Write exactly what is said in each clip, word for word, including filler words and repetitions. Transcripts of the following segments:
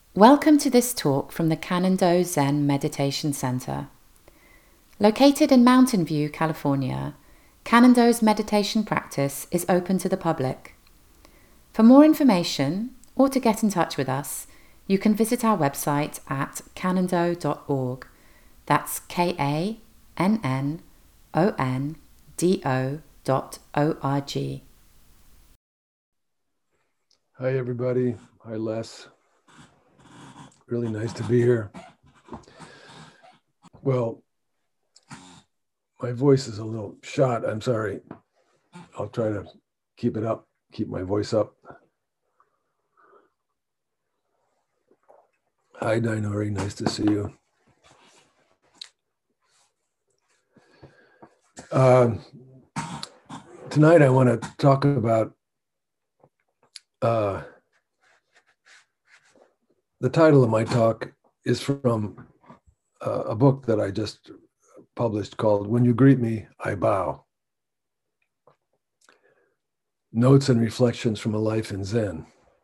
Welcome to this talk from the Canando Zen Meditation Center. Located in Mountain View, California, Canando's meditation practice is open to the public. For more information or to get in touch with us, you can visit our website at canando dot org. That's K A N N O N D O dot O R G. Hi, everybody. Hi, Les. Really nice to be here. Well, my voice is a little shot. I'm sorry. I'll try to keep it up, keep my voice up. Hi, Dainori. Nice to see you. Uh, tonight, I want to talk about uh, the title of my talk is from uh, a book that I just published called When You Greet Me, I Bow. Notes and Reflections from a Life in Zen.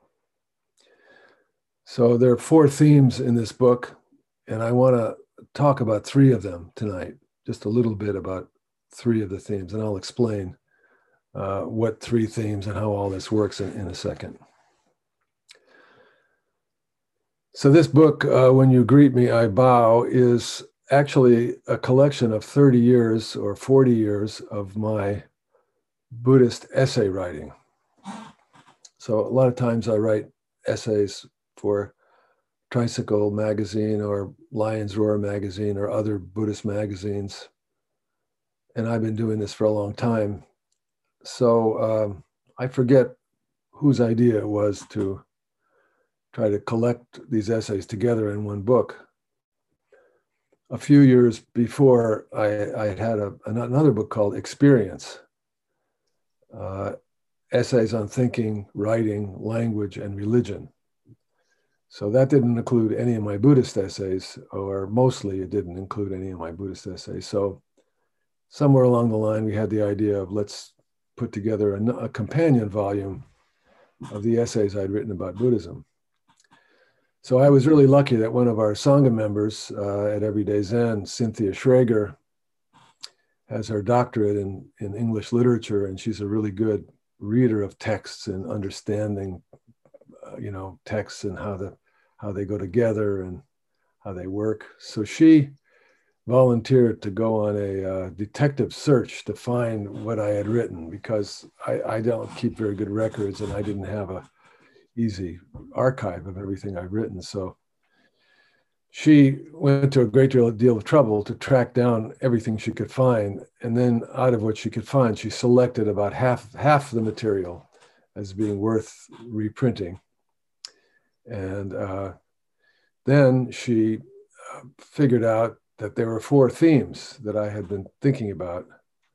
So there are four themes in this book, and I want to talk about three of them tonight, just a little bit about three of the themes, and I'll explain uh, what three themes and how all this works in, in a second. So this book, uh, When You Greet Me, I Bow, is actually a collection of thirty years or forty years of my Buddhist essay writing. So a lot of times I write essays for Tricycle magazine or Lion's Roar magazine or other Buddhist magazines. And I've been doing this for a long time. So um, I forget whose idea it was to try to collect these essays together in one book. A few years before, I, I had a, another book called Experience, uh, essays on thinking, writing, language, and religion. So that didn't include any of my Buddhist essays, or mostly it didn't include any of my Buddhist essays. So somewhere along the line, we had the idea of let's put together a, a companion volume of the essays I'd written about Buddhism. So I was really lucky that one of our Sangha members uh, at Everyday Zen, Cynthia Schrager, has her doctorate in, in English literature, and she's a really good reader of texts and understanding, uh, you know, texts and how the how they go together and how they work. So she volunteered to go on a uh, detective search to find what I had written, because I, I don't keep very good records and I didn't have a easy archive of everything I've written. So she went to a great deal of trouble to track down everything she could find. And then out of what she could find, she selected about half, half the material as being worth reprinting. And uh, then she uh, figured out that there were four themes that I had been thinking about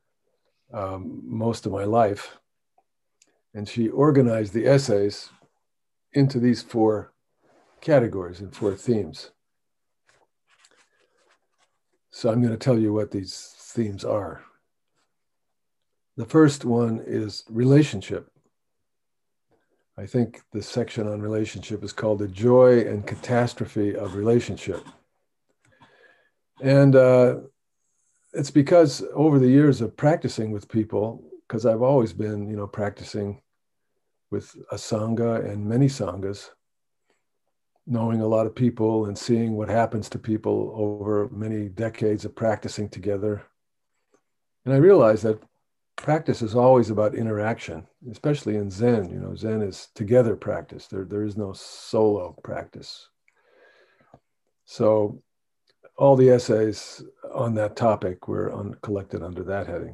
um, most of my life. And she organized the essays into these four categories and four themes. So I'm going to tell you what these themes are. The first one is relationship. I think the section on relationship is called The Joy and Catastrophe of Relationship. And uh, it's because over the years of practicing with people, because I've always been, you know, practicing with a Sangha and many Sanghas, knowing a lot of people and seeing what happens to people over many decades of practicing together. And I realized that practice is always about interaction, especially in Zen. You know, Zen is together practice. There, there is no solo practice. So all the essays on that topic were on, collected under that heading.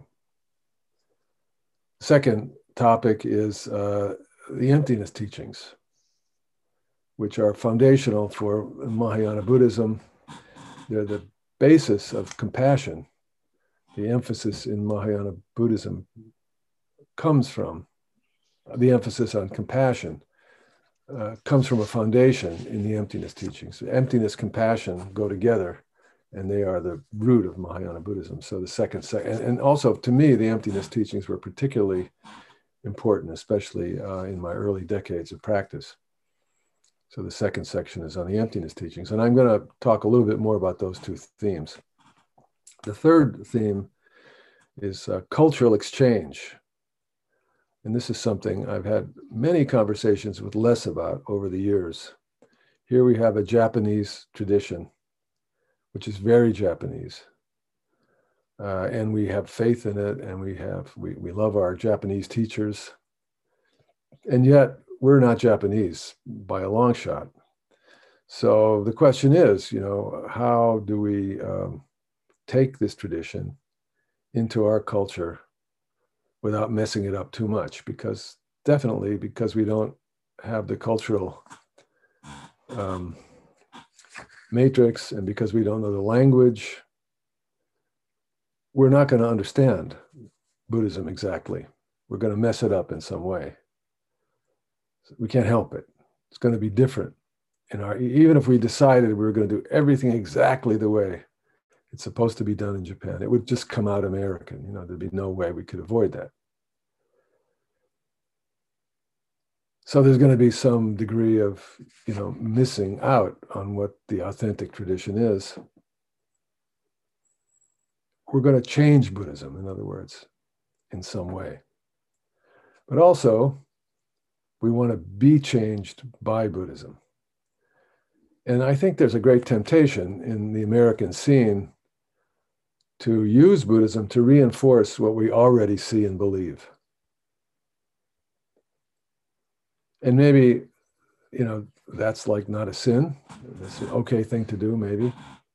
Second topic is uh, the emptiness teachings, which are foundational for Mahayana Buddhism. They're the basis of compassion. The emphasis in Mahayana Buddhism comes from, the emphasis on compassion uh, comes from a foundation in the emptiness teachings. Emptiness, compassion go together, and they are the root of Mahayana Buddhism. So the second, second and, and also to me, the emptiness teachings were particularly important, especially uh, in my early decades of practice. So the second section is on the emptiness teachings. And I'm going to talk a little bit more about those two themes. The third theme is uh, cultural exchange. And this is something I've had many conversations with Les about over the years. Here we have a Japanese tradition, which is very Japanese. Uh, and we have faith in it, and we have we, we love our Japanese teachers. And yet we're not Japanese by a long shot. So the question is, you know, how do we um, take this tradition into our culture without messing it up too much? Because definitely, because we don't have the cultural um, matrix, and because we don't know the language, we're not going to understand Buddhism exactly. We're going to mess it up in some way. We can't help it. It's going to be different. In our, even if we decided we were going to do everything exactly the way it's supposed to be done in Japan, it would just come out American. You know, there'd be no way we could avoid that. So there's going to be some degree of, you know, missing out on what the authentic tradition is. We're going to change Buddhism, in other words, in some way. But also, we want to be changed by Buddhism. And I think there's a great temptation in the American scene to use Buddhism to reinforce what we already see and believe. And maybe, you know, that's like not a sin. It's an okay thing to do, maybe.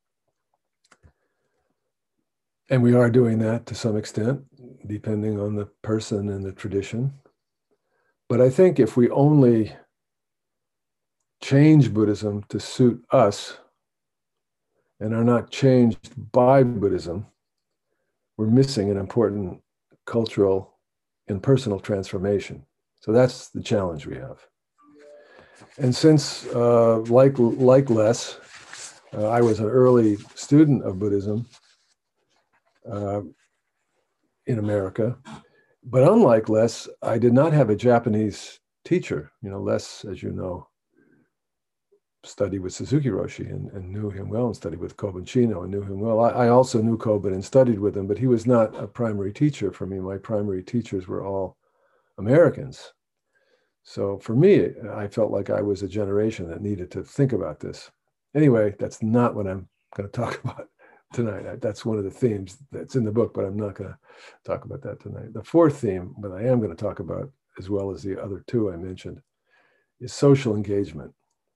And we are doing that to some extent, depending on the person and the tradition. But I think if we only change Buddhism to suit us and are not changed by Buddhism, we're missing an important cultural and personal transformation. So that's the challenge we have. And since, uh, like, like Les, uh, I was an early student of Buddhism uh, in America, but unlike Les, I did not have a Japanese teacher. You know, Les, as you know, studied with Suzuki Roshi and, and knew him well, and studied with Kobun Chino and knew him well. I, I also knew Kobun and studied with him, but he was not a primary teacher for me. My primary teachers were all Americans. So for me, I felt like I was a generation that needed to think about this. Anyway, that's not what I'm going to talk about tonight. That's one of the themes that's in the book, but I'm not going to talk about that tonight. The fourth theme that I am going to talk about, as well as the other two I mentioned, is social engagement.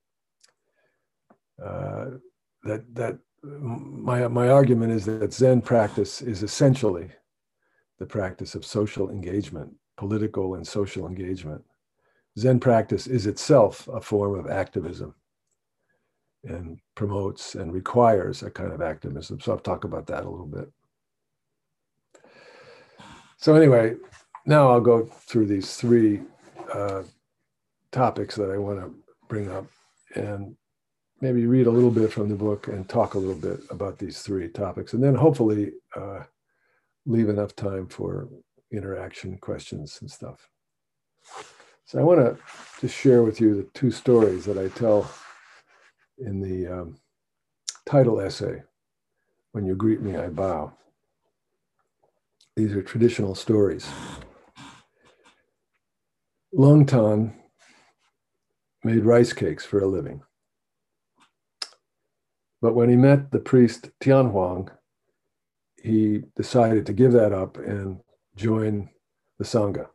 Uh, that that my my argument is that Zen practice is essentially the practice of social engagement, political and social engagement. Zen practice is itself a form of activism and promotes and requires a kind of activism. So I'll talk about that a little bit. So anyway, now I'll go through these three uh, topics that I want to bring up and maybe read a little bit from the book and talk a little bit about these three topics, and then hopefully uh, leave enough time for interaction, questions, and stuff. So I want to just share with you the two stories that I tell in the um, title essay, When You Greet Me, I Bow. These are traditional stories. Long Tan made rice cakes for a living. But when he met the priest Tian Huang, he decided to give that up and join the Sangha.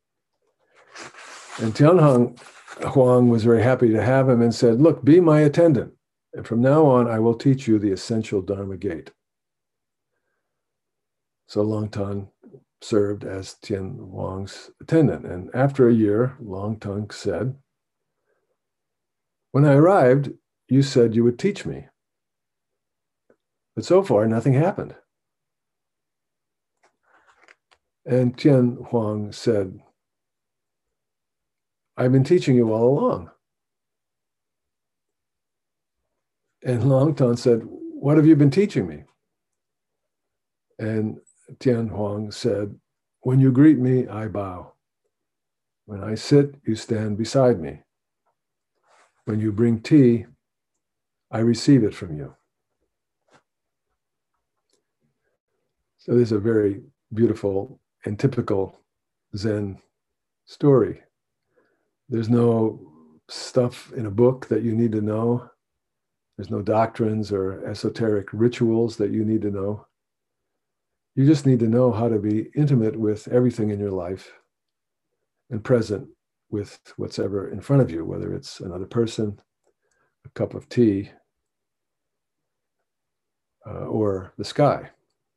And Tian Huang was very happy to have him and said, look, be my attendant. And from now on, I will teach you the essential Dharma gate. So Long Tan served as Tian Huang's attendant. And after a year, Long Tan said, when I arrived, you said you would teach me. But so far, nothing happened. And Tian Huang said, I've been teaching you all along. And Long Tan said, what have you been teaching me? And Tian Huang said, when you greet me, I bow. When I sit, you stand beside me. When you bring tea, I receive it from you. So this is a very beautiful and typical Zen story. There's no stuff in a book that you need to know. There's no doctrines or esoteric rituals that you need to know. You just need to know how to be intimate with everything in your life and present with what's ever in front of you, whether it's another person, a cup of tea, uh, or the sky.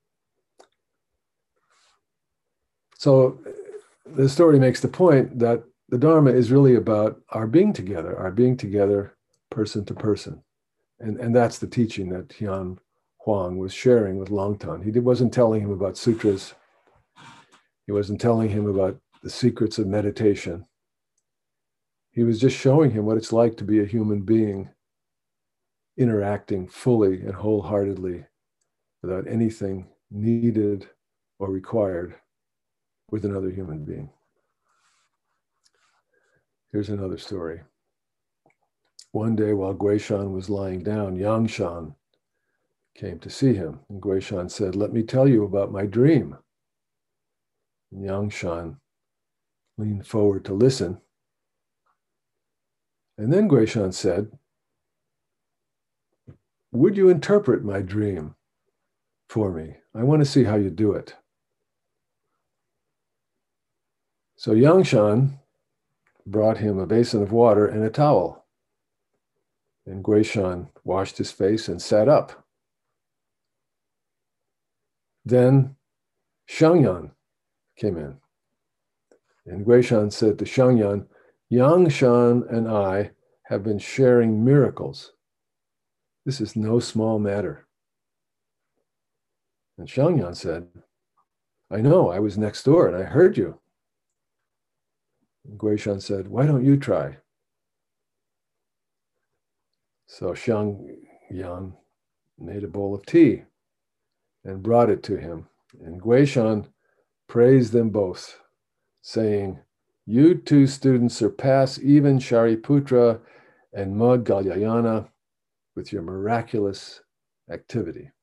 So the story makes the point that the Dharma is really about our being together, our being together person to person. And, and that's the teaching that Hian Huang was sharing with Longtan. He wasn't telling him about sutras. He wasn't telling him about the secrets of meditation. He was just showing him what it's like to be a human being, interacting fully and wholeheartedly without anything needed or required with another human being. Here's another story. One day while Guishan was lying down, Yangshan came to see him. And Guishan said, "Let me tell you about my dream." And Yangshan leaned forward to listen. And then Guishan said, "Would you interpret my dream for me? I want to see how you do it." So Yangshan brought him a basin of water and a towel. And Guishan washed his face and sat up. Then Shangyan came in. And Guishan said to Shangyan, "Yangshan and I have been sharing miracles. This is no small matter." And Shangyan said, "I know, I was next door and I heard you." And Guishan said, "Why don't you try?" So Shangyan made a bowl of tea and brought it to him. And Guishan praised them both, saying, "You two students surpass even Shariputra and Maudgalyayana with your miraculous activity."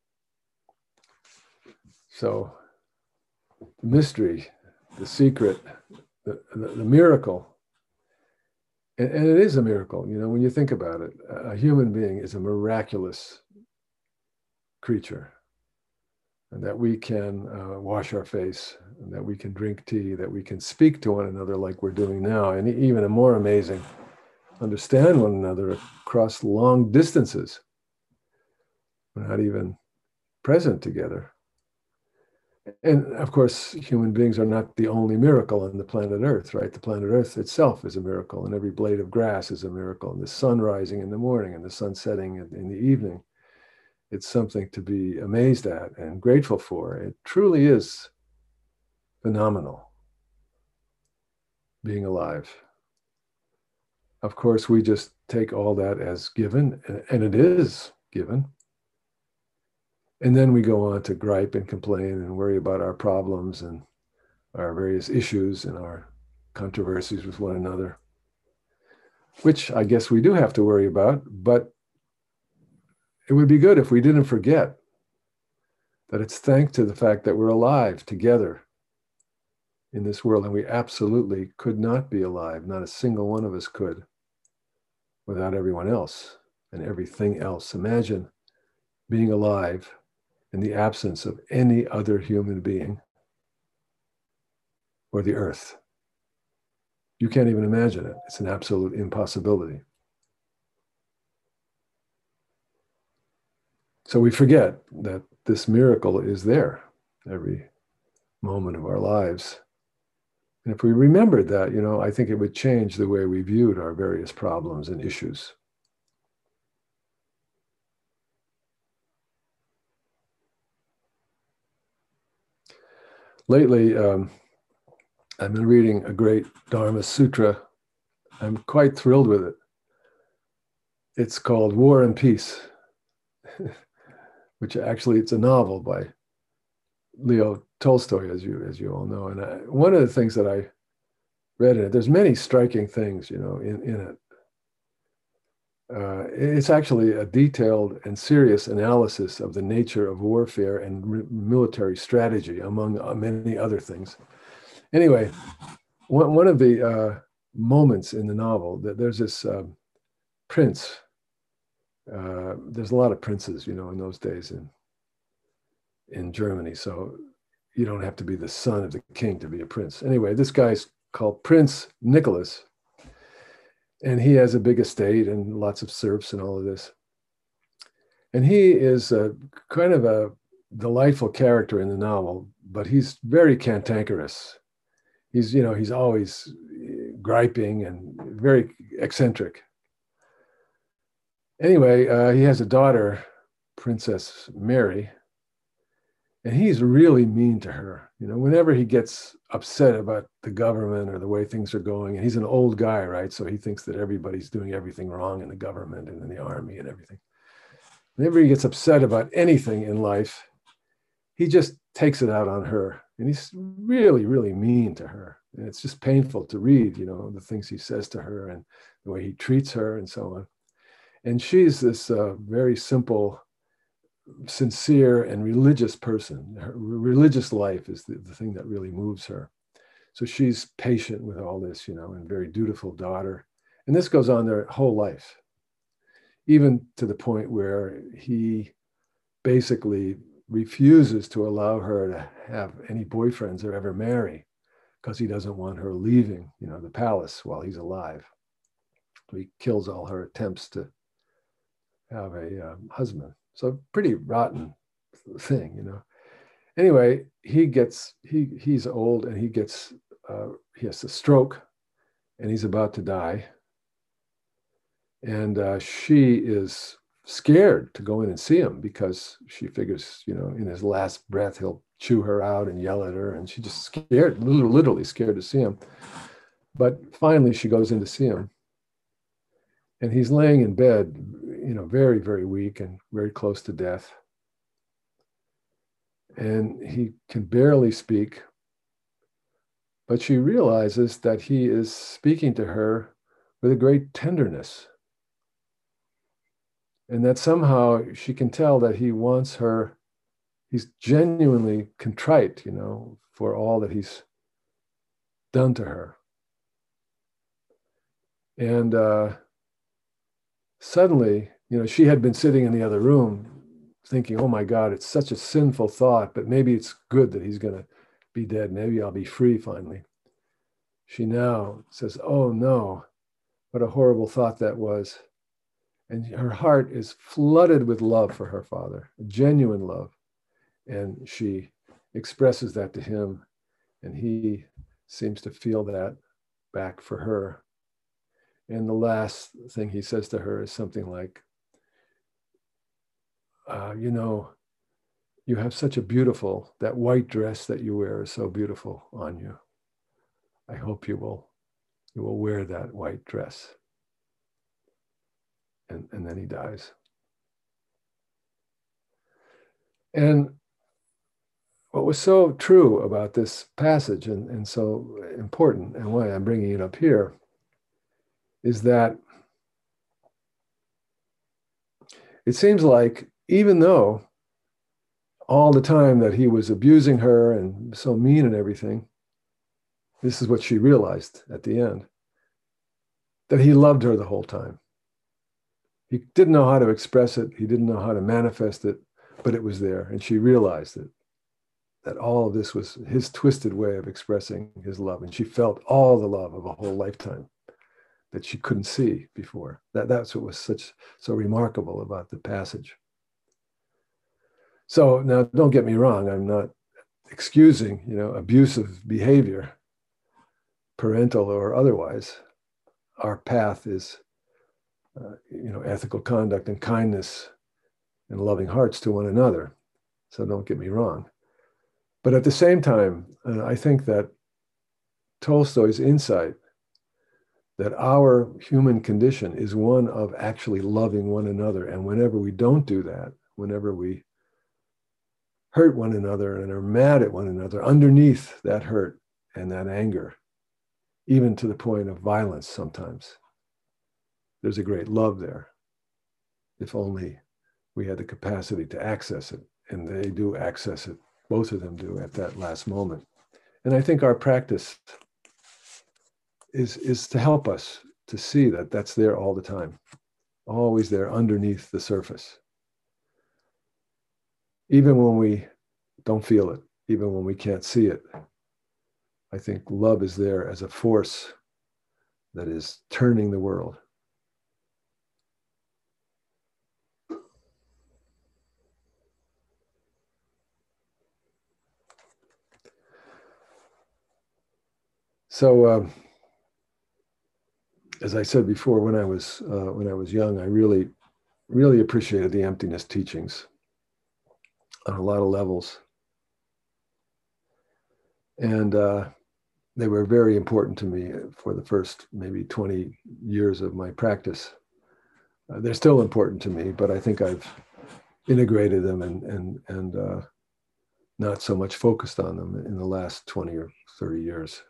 So the mystery, the secret, the, the, the miracle, and, and it is a miracle, you know, when you think about it, a human being is a miraculous creature. And that we can uh, wash our face, and that we can drink tea, that we can speak to one another like we're doing now, and even more amazing, understand one another across long distances. We're not even present together. And of course, human beings are not the only miracle on the planet Earth, right? The planet Earth itself is a miracle, and every blade of grass is a miracle, and the sun rising in the morning and the sun setting in, in the evening. It's something to be amazed at and grateful for. It truly is phenomenal, being alive. Of course, we just take all that as given, and it is given. And then we go on to gripe and complain and worry about our problems and our various issues and our controversies with one another, which I guess we do have to worry about, but it would be good if we didn't forget that it's thanks to the fact that we're alive together in this world, and we absolutely could not be alive. Not a single one of us could without everyone else and everything else. Imagine being alive in the absence of any other human being or the earth. You can't even imagine it. It's an absolute impossibility. So we forget that this miracle is there every moment of our lives. And if we remembered that, you know, I think it would change the way we viewed our various problems and issues. Lately, um, I've been reading a great Dharma Sutra. I'm quite thrilled with it. It's called War and Peace, which actually it's a novel by Leo Tolstoy, as you as you all know. And I, one of the things that I read in it, there's many striking things, you know, in, in it. Uh, it's actually a detailed and serious analysis of the nature of warfare and re- military strategy, among uh, many other things. Anyway, one, one of the uh, moments in the novel, that there's this uh, prince. Uh, there's a lot of princes, you know, in those days in in Germany. So you don't have to be the son of the king to be a prince. Anyway, this guy's called Prince Nicholas, and he has a big estate and lots of serfs and all of this. And he is a kind of a delightful character in the novel, but he's very cantankerous. He's, you know, he's always griping and very eccentric. Anyway, uh, he has a daughter, Princess Mary, and he's really mean to her. You know, whenever he gets upset about the government or the way things are going, and he's an old guy, right? So he thinks that everybody's doing everything wrong in the government and in the army and everything. Whenever he gets upset about anything in life, he just takes it out on her. And he's really, really mean to her. And it's just painful to read, you know, the things he says to her and the way he treats her and so on. And she's this uh, very simple, sincere and religious person. Her religious life is the, the thing that really moves her. So she's patient with all this, you know, and very dutiful daughter. And this goes on their whole life, even to the point where he basically refuses to allow her to have any boyfriends or ever marry because he doesn't want her leaving, you know, the palace while he's alive. So he kills all her attempts to have a um, husband. So pretty rotten thing, you know. Anyway, he gets, he he's old and he gets, uh, he has a stroke and he's about to die. And uh, she is scared to go in and see him because she figures, you know, in his last breath, he'll chew her out and yell at her. And she's just scared, literally scared to see him. But finally, she goes in to see him. And he's laying in bed, you know, very, very weak and very close to death. And he can barely speak. But she realizes that he is speaking to her with a great tenderness. And that somehow she can tell that he wants her, he's genuinely contrite, you know, for all that he's done to her. And uh, suddenly, you know, she had been sitting in the other room thinking, oh my God, it's such a sinful thought, but maybe it's good that he's going to be dead. Maybe I'll be free finally. She now says, oh no, what a horrible thought that was. And her heart is flooded with love for her father, genuine love. And she expresses that to him, and he seems to feel that back for her. And the last thing he says to her is something like, uh, you know, you have such a beautiful, that white dress that you wear is so beautiful on you. I hope you will, you will wear that white dress. And, and then he dies. And what was so true about this passage and, and so important, and why I'm bringing it up here, is that it seems like even though all the time that he was abusing her and so mean and everything, this is what she realized at the end, that he loved her the whole time. He didn't know how to express it. He didn't know how to manifest it, but it was there. And she realized it, that all of this was his twisted way of expressing his love. And she felt all the love of a whole lifetime that she couldn't see before. That, that's what was such so remarkable about the passage. So now, don't get me wrong. I'm not excusing, you know, abusive behavior, parental or otherwise. Our path is Uh, you know, ethical conduct and kindness and loving hearts to one another. So don't get me wrong. But at the same time, uh, I think that Tolstoy's insight that our human condition is one of actually loving one another. And whenever we don't do that, whenever we hurt one another and are mad at one another, underneath that hurt and that anger, even to the point of violence sometimes, there's a great love there. if only we had the capacity to access it. And they do access it. Both of them do at that last moment. And I think our practice is, is to help us to see that that's there all the time, always there underneath the surface. Even when we don't feel it, even when we can't see it, I think love is there as a force that is turning the world. So, uh, as I said before, when I was uh, when I was young, I really, really appreciated the emptiness teachings on a lot of levels, and uh, they were very important to me for the first maybe twenty years of my practice. Uh, they're still important to me, but I think I've integrated them and and and uh, not so much focused on them in the last twenty or thirty years.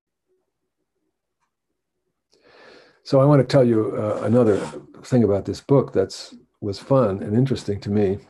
So I want to tell you uh, another thing about this book that's was fun and interesting to me.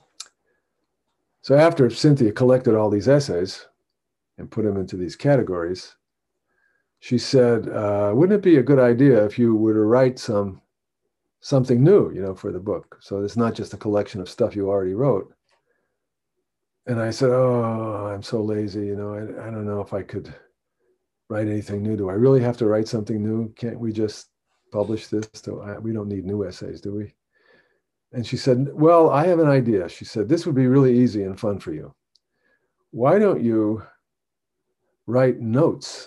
So after Cynthia collected all these essays and put them into these categories, she said, uh, wouldn't it be a good idea if you were to write some something new, you know, for the book? So it's not just a collection of stuff you already wrote. And I said, oh, I'm so lazy, you know, I, I don't know if I could write anything new. Do I really have to write something new? Can't we just publish this? So I, we don't need new essays, do we? And she said, well, I have an idea. She said, this would be really easy and fun for you. Why don't you write notes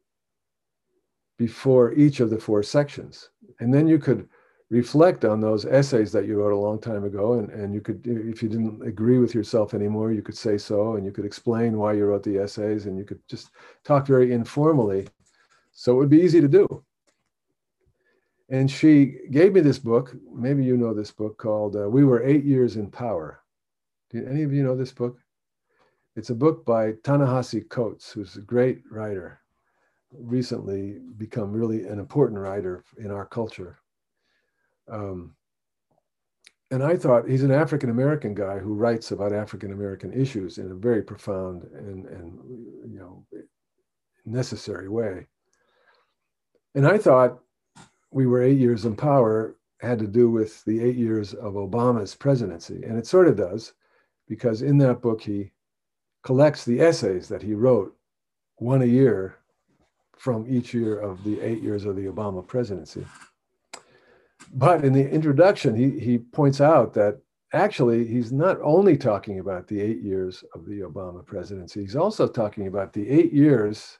before each of the four sections? And then you could reflect on those essays that you wrote a long time ago. And, and you could, if you didn't agree with yourself anymore, you could say so, and you could explain why you wrote the essays, and you could just talk very informally. So it would be easy to do. And she gave me this book. Maybe you know this book called uh, We Were Eight Years in Power. Do any of you know this book? It's a book by Ta-Nehisi Coates, who's a great writer, recently become really an important writer in our culture. Um, and I thought he's an African-American guy who writes about African-American issues in a very profound and, and you know, necessary way. And I thought We Were Eight Years in Power had to do with the eight years of Obama's presidency. And it sort of does, because in that book, he collects the essays that he wrote, one a year, from each year of the eight years of the Obama presidency. But in the introduction, he, he points out that actually he's not only talking about the eight years of the Obama presidency, he's also talking about the eight years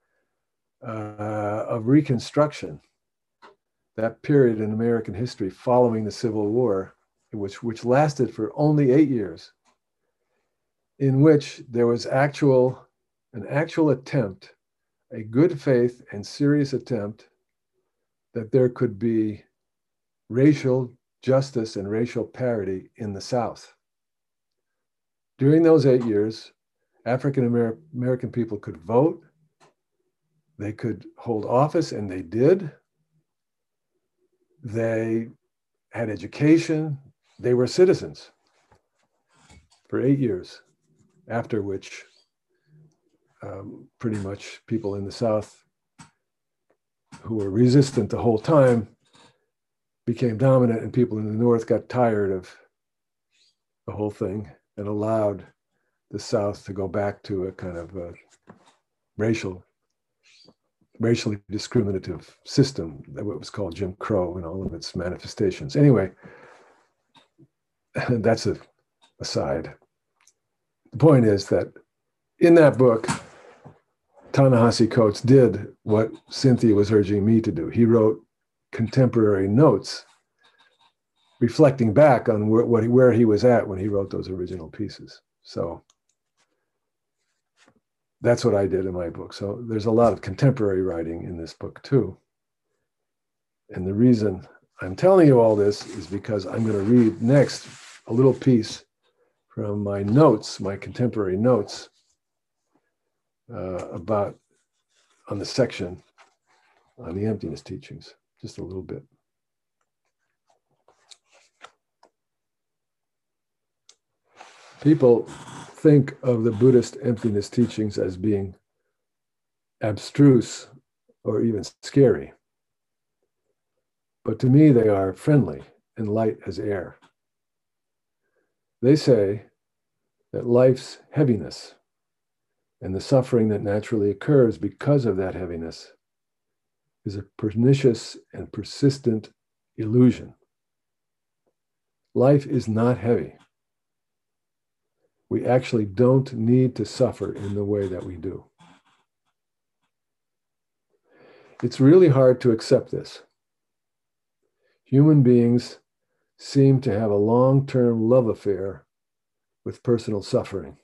uh, of Reconstruction, that period in American history following the Civil War, which, which lasted for only eight years, in which there was actual, an actual attempt, a good faith and serious attempt that there could be racial justice and racial parity in the South. During those eight years, African American people could vote, they could hold office, and they did. They had education, they were citizens for eight years, after which um, pretty much people in the South who were resistant the whole time became dominant, and people in the North got tired of the whole thing and allowed the South to go back to a kind of a racial, racially discriminative system, that what was called Jim Crow and all of its manifestations. Anyway, that's a aside. The point is that in that book, Ta-Nehisi Coates did what Cynthia was urging me to do. He wrote contemporary notes reflecting back on where, what, where he was at when he wrote those original pieces. So that's what I did in my book. So there's a lot of contemporary writing in this book too. And the reason I'm telling you all this is because I'm going to read next a little piece from my notes, my contemporary notes, uh, about on the section on the emptiness teachings, just a little bit. People think of the Buddhist emptiness teachings as being abstruse or even scary. But to me, they are friendly and light as air. They say that life's heaviness and the suffering that naturally occurs because of that heaviness is a pernicious and persistent illusion. Life is not heavy. We actually don't need to suffer in the way that we do. It's really hard to accept this. Human beings seem to have a long-term love affair with personal suffering.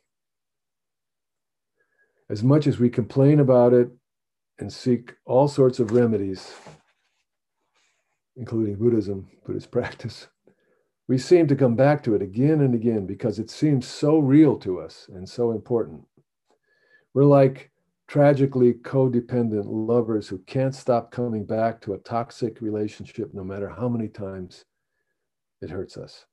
As much as we complain about it and seek all sorts of remedies, including Buddhism, Buddhist practice, we seem to come back to it again and again because it seems so real to us and so important. We're like tragically codependent lovers who can't stop coming back to a toxic relationship no matter how many times it hurts us.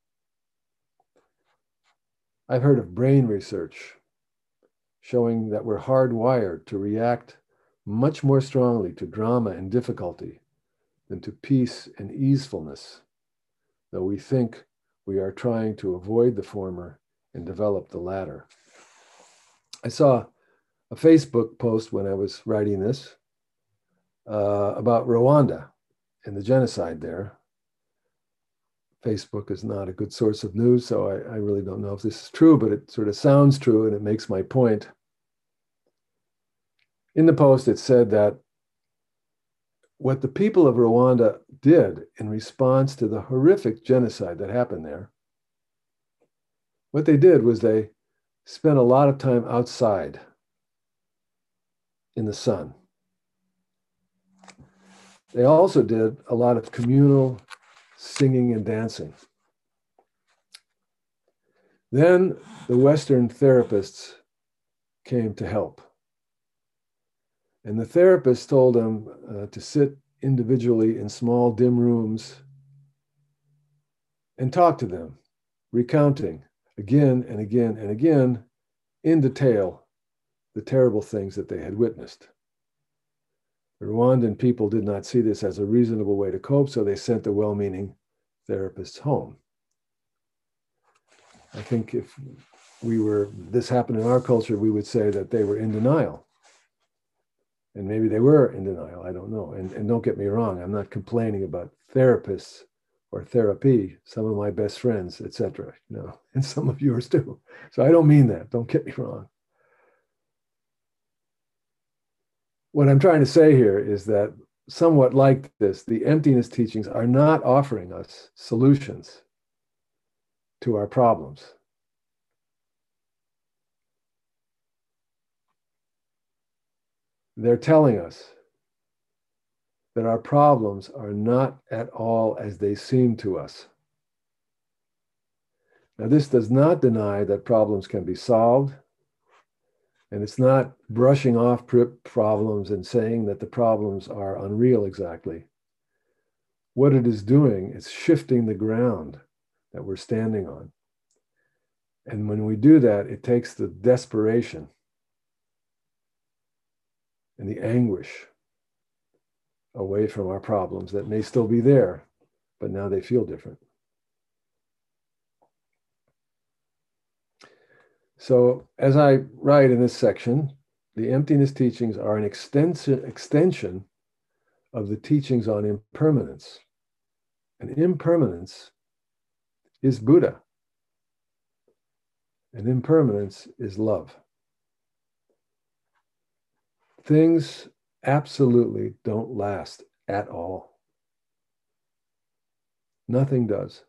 I've heard of brain research showing that we're hardwired to react much more strongly to drama and difficulty than to peace and easefulness, though we think we are trying to avoid the former and develop the latter. I saw a Facebook post when I was writing this uh, about Rwanda and the genocide there. Facebook is not a good source of news, so I, I really don't know if this is true, but it sort of sounds true and it makes my point. In the post, it said that what the people of Rwanda did in response to the horrific genocide that happened there, what they did was they spent a lot of time outside in the sun. They also did a lot of communal singing and dancing. Then the Western therapists came to help. And the therapists told them uh, to sit individually in small, dim rooms and talk to them, recounting again and again and again in detail the terrible things that they had witnessed. The Rwandan people did not see this as a reasonable way to cope, so they sent the well-meaning therapists home. I think if we were, this happened in our culture, we would say that they were in denial. And maybe they were in denial, I don't know. And, and don't get me wrong, I'm not complaining about therapists or therapy, some of my best friends, et cetera, you know, and some of yours too. So I don't mean that, don't get me wrong. What I'm trying to say here is that somewhat like this, the emptiness teachings are not offering us solutions to our problems. They're telling us that our problems are not at all as they seem to us. Now, this does not deny that problems can be solved, and it's not brushing off problems and saying that the problems are unreal exactly. What it is doing is shifting the ground that we're standing on. And when we do that, it takes the desperation and the anguish away from our problems that may still be there, but now they feel different. So as I write in this section, the emptiness teachings are an extension, extension of the teachings on impermanence. And impermanence is Buddha. And impermanence is love. Things absolutely don't last at all. Nothing does.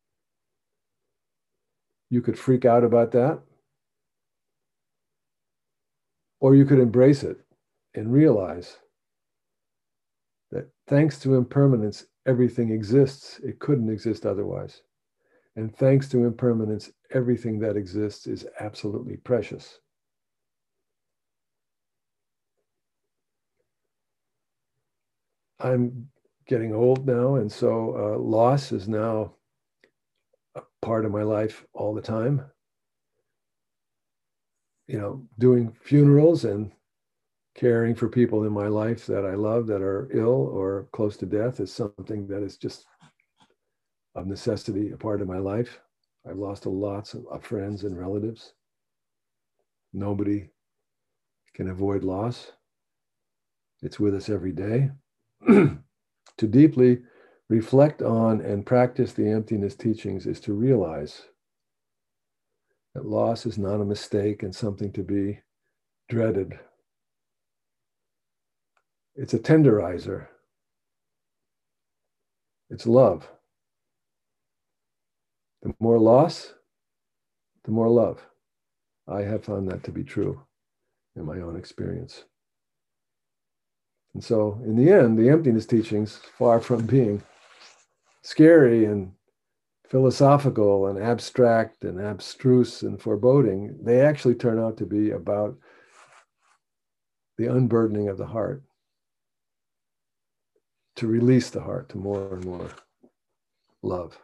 You could freak out about that, or you could embrace it and realize that thanks to impermanence, everything exists. It couldn't exist otherwise. And thanks to impermanence, everything that exists is absolutely precious. I'm getting old now, and so uh, loss is now a part of my life all the time. you know, doing funerals and caring for people in my life that I love that are ill or close to death is something that is just of necessity a part of my life. I've lost a lots of friends and relatives. Nobody can avoid loss. It's with us every day. To deeply reflect on and practice the emptiness teachings is to realize that loss is not a mistake and something to be dreaded. It's a tenderizer. It's love. The more loss, the more love. I have found that to be true in my own experience. And so in the end, the emptiness teachings, far from being scary and philosophical and abstract and abstruse and foreboding, they actually turn out to be about the unburdening of the heart, to release the heart to more and more love.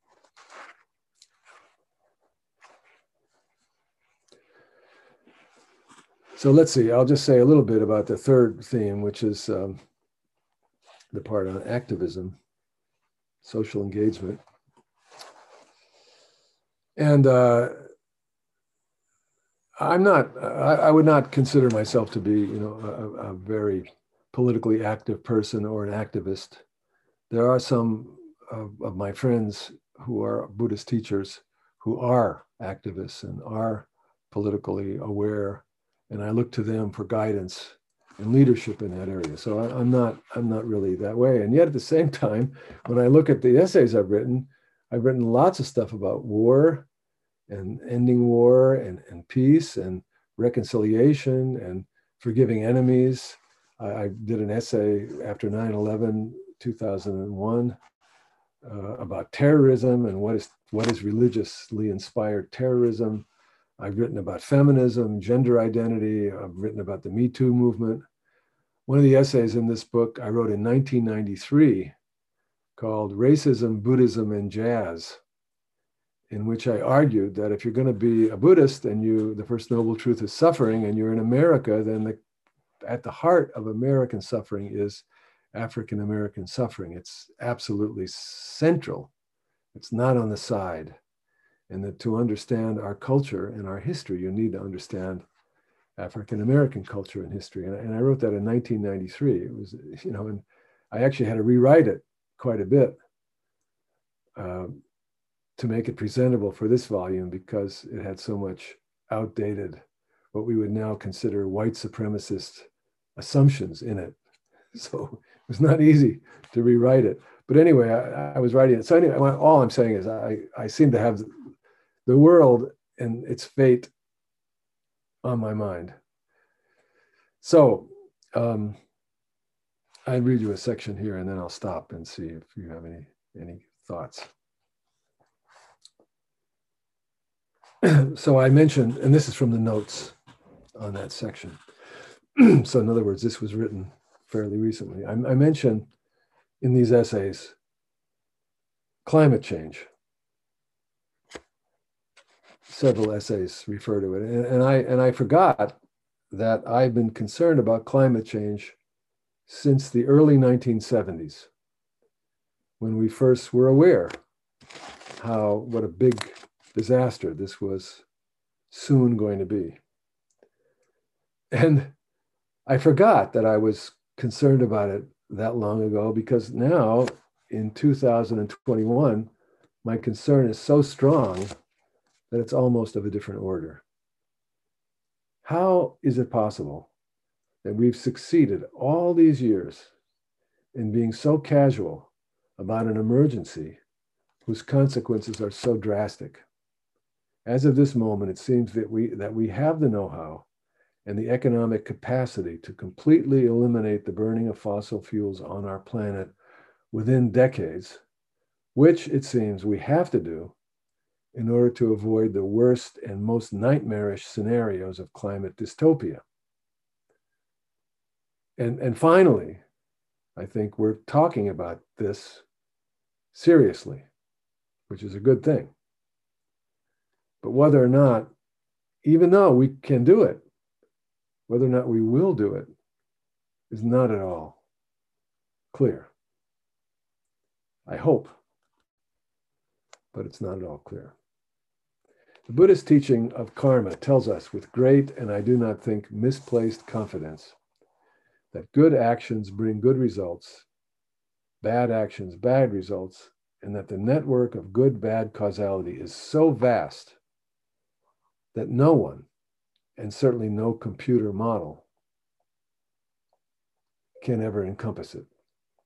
So let's see, I'll just say a little bit about the third theme, which is um, the part on activism, social engagement. And uh, I'm not, I, I would not consider myself to be, you know, a, a very politically active person or an activist. There are some of, of my friends who are Buddhist teachers who are activists and are politically aware, and I look to them for guidance and leadership in that area. So I, I'm not, I'm not really that way. And yet at the same time, when I look at the essays I've written, I've written lots of stuff about war and ending war and, and peace and reconciliation and forgiving enemies. I, I did an essay after nine eleven, two thousand one, uh, about terrorism and what is, what is religiously inspired terrorism. I've written about feminism, gender identity. I've written about the Me Too movement. One of the essays in this book I wrote in nineteen ninety-three called Racism, Buddhism, and Jazz, in which I argued that if you're going to be a Buddhist and you, the First Noble Truth is suffering and you're in America, then the, at the heart of American suffering is African American suffering. It's absolutely central. It's not on the side. And that to understand our culture and our history, you need to understand African American culture and history. And, and I wrote that in nineteen ninety-three. It was, you know, and I actually had to rewrite it quite a bit uh, to make it presentable for this volume because it had so much outdated, what we would now consider white supremacist assumptions in it. So it was not easy to rewrite it. But anyway, I, I was writing it. So anyway, all I'm saying is I, I seem to have the world and its fate on my mind. So um, I read you a section here and then I'll stop and see if you have any, any thoughts. So I mentioned, and this is from the notes on that section. So in other words, this was written fairly recently. I, I mentioned in these essays climate change. Several essays refer to it. And, and, I, and I forgot that I've been concerned about climate change since the early nineteen seventies, when we first were aware how, what a big disaster this was soon going to be. And I forgot that I was concerned about it that long ago, because now in two thousand twenty-one, my concern is so strong that it's almost of a different order. How is it possible that we've succeeded all these years in being so casual about an emergency whose consequences are so drastic? As of this moment, it seems that we, that we have the know-how and the economic capacity to completely eliminate the burning of fossil fuels on our planet within decades, which it seems we have to do in order to avoid the worst and most nightmarish scenarios of climate dystopia. And, and finally, I think we're talking about this seriously, which is a good thing. But whether or not even though we can do it, whether or not we will do it is not at all clear. I hope, but it's not at all clear. The Buddhist teaching of karma tells us with great, and I do not think misplaced confidence, that good actions bring good results, bad actions, bad results, and that the network of good-bad causality is so vast that no one, and certainly no computer model, can ever encompass it.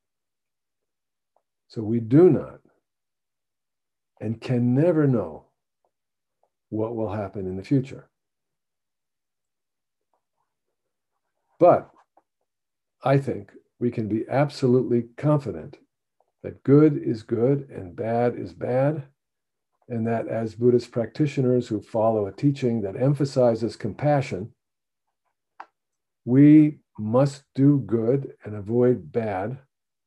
So we do not and can never know what will happen in the future. But I think we can be absolutely confident that good is good and bad is bad, and that as Buddhist practitioners who follow a teaching that emphasizes compassion, we must do good and avoid bad,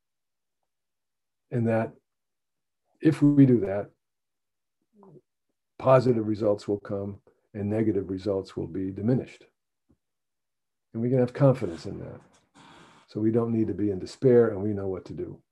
and that if we do that, positive results will come and negative results will be diminished. And we can have confidence in that. So we don't need to be in despair, and we know what to do.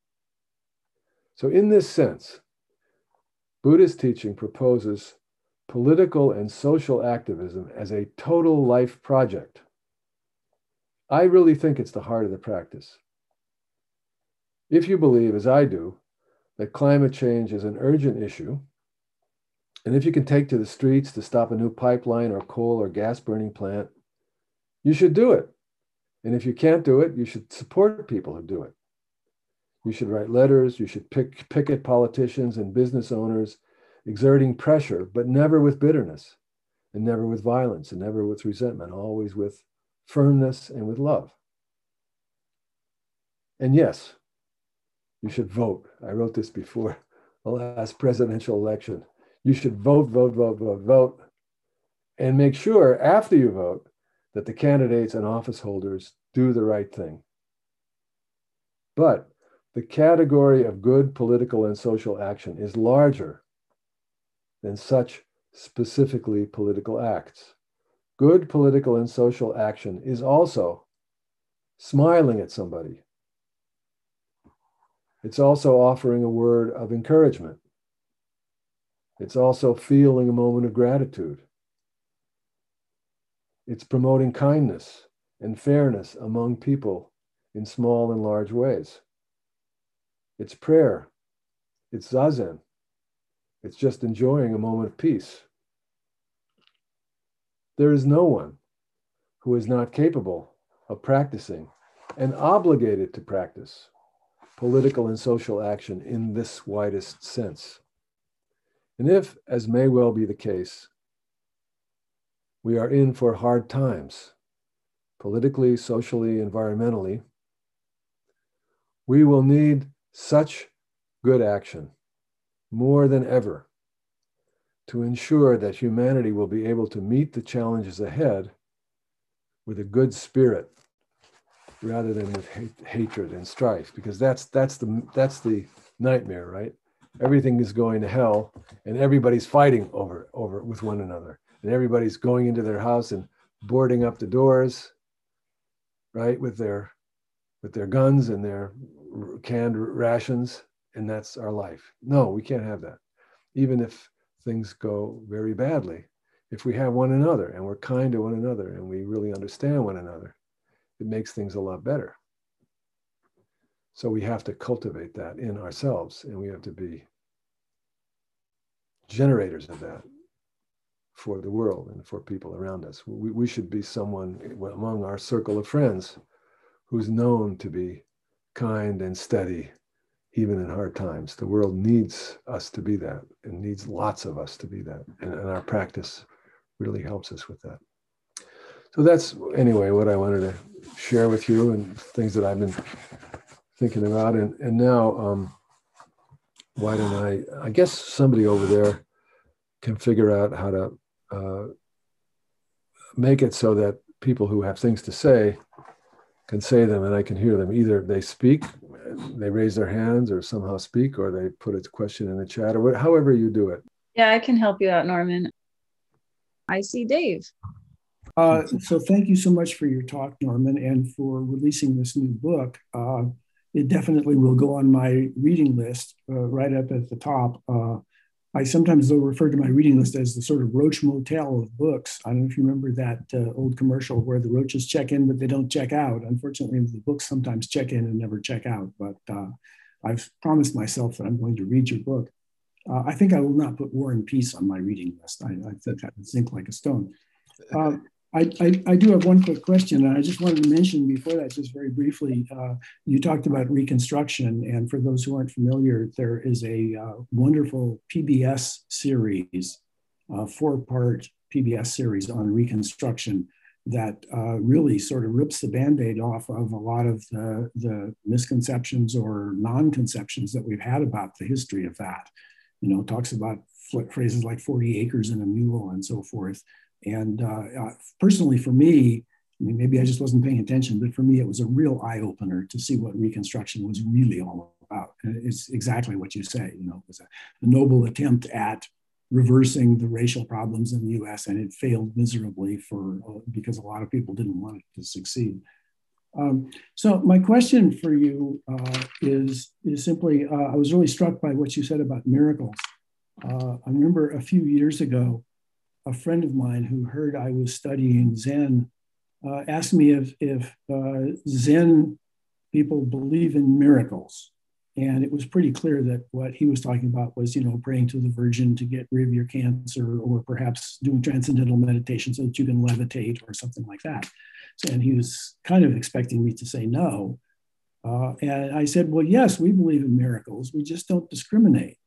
So in this sense, Buddhist teaching proposes political and social activism as a total life project. I really think it's the heart of the practice. If you believe, as I do, that climate change is an urgent issue, and if you can take to the streets to stop a new pipeline or coal or gas burning plant, you should do it. And if you can't do it, you should support people who do it. You should write letters, you should pick, picket politicians and business owners, exerting pressure, but never with bitterness, and never with violence, and never with resentment, always with firmness and with love. And yes, you should vote. I wrote this before the last presidential election. You should vote, vote, vote, vote, vote, and make sure after you vote that the candidates and office holders do the right thing. But the category of good political and social action is larger than such specifically political acts. Good political and social action is also smiling at somebody. It's also offering a word of encouragement. It's also feeling a moment of gratitude. It's promoting kindness and fairness among people in small and large ways. It's prayer. It's zazen. It's just enjoying a moment of peace. There is no one who is not capable of practicing and obligated to practice political and social action in this widest sense. And if, as may well be the case, we are in for hard times, politically, socially, environmentally, we will need such good action more than ever to ensure that humanity will be able to meet the challenges ahead with a good spirit rather than with hate, hatred and strife, because that's that's the that's the nightmare, right? Everything is going to hell, and everybody's fighting over over with one another, and everybody's going into their house and boarding up the doors, right, with their with their guns and their canned rations, and that's our life. No, we can't have that. Even if things go very badly, if we have one another and we're kind to one another and we really understand one another, it makes things a lot better. So we have to cultivate that in ourselves, and we have to be generators of that for the world and for people around us. We, we should be someone among our circle of friends who's known to be kind and steady, even in hard times. The world needs us to be that, and needs lots of us to be that. And, and our practice really helps us with that. So that's, anyway, what I wanted to share with you, and things that I've been thinking about. And, and now, um, why don't I, I guess somebody over there can figure out how to uh, make it so that people who have things to say can say them and I can hear them. Either they speak, they raise their hands or somehow speak, or they put a question in the chat, or what, however you do it. Yeah, I can help you out, Norman. I see Dave. Uh, so thank you so much for your talk, Norman, and for releasing this new book. Uh, it definitely will go on my reading list uh, right up at the top. Uh, I sometimes though refer to my reading list as the sort of Roach Motel of books. I don't know if you remember that uh, old commercial where the roaches check in, but they don't check out. Unfortunately, the books sometimes check in and never check out. But uh, I've promised myself that I'm going to read your book. Uh, I think I will not put War and Peace on my reading list. I, I think that would sink like a stone. Um, I, I, I do have one quick question, and I just wanted to mention before that, just very briefly, uh, you talked about Reconstruction, and for those who aren't familiar, there is a uh, wonderful P B S series, uh, four-part P B S series on Reconstruction that uh, really sort of rips the Band-Aid off of a lot of the, the misconceptions or non-conceptions that we've had about the history of that. You know, talks about phrases like forty acres and a mule and so forth. And uh, uh, personally, for me, I mean, maybe I just wasn't paying attention, but for me, it was a real eye opener to see what Reconstruction was really all about. And it's exactly what you say. You know, it was a, a noble attempt at reversing the racial problems in the U S, and it failed miserably for uh, because a lot of people didn't want it to succeed. Um, so my question for you uh, is is simply: uh, I was really struck by what you said about miracles. Uh, I remember a few years ago, a friend of mine who heard I was studying Zen uh, asked me if, if uh, Zen people believe in miracles. And it was pretty clear that what he was talking about was, you know, praying to the Virgin to get rid of your cancer, or perhaps doing transcendental meditation so that you can levitate or something like that. So, and he was kind of expecting me to say no. Uh, and I said, well, yes, we believe in miracles. We just don't discriminate.